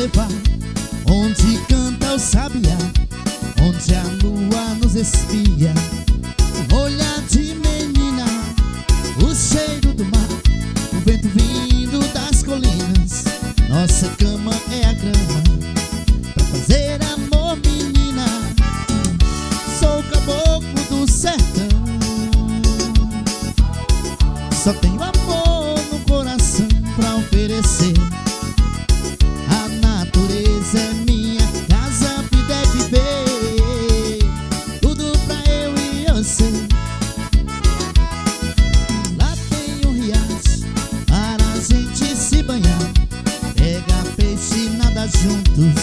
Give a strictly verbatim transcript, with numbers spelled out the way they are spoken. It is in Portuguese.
levar onde canta o sabiá, onde a lua nos espia. Um olhar de menina, o cheiro do mar, o vento vindo das colinas. Nossa cama é a grama pra fazer amor, menina. Sou o caboclo do sertão, só tenho amor no coração pra oferecer. A natureza é minha casa, vida é viver, tudo pra eu e você. Lá tem um riacho para a gente se banhar, pega peixe, nada juntos,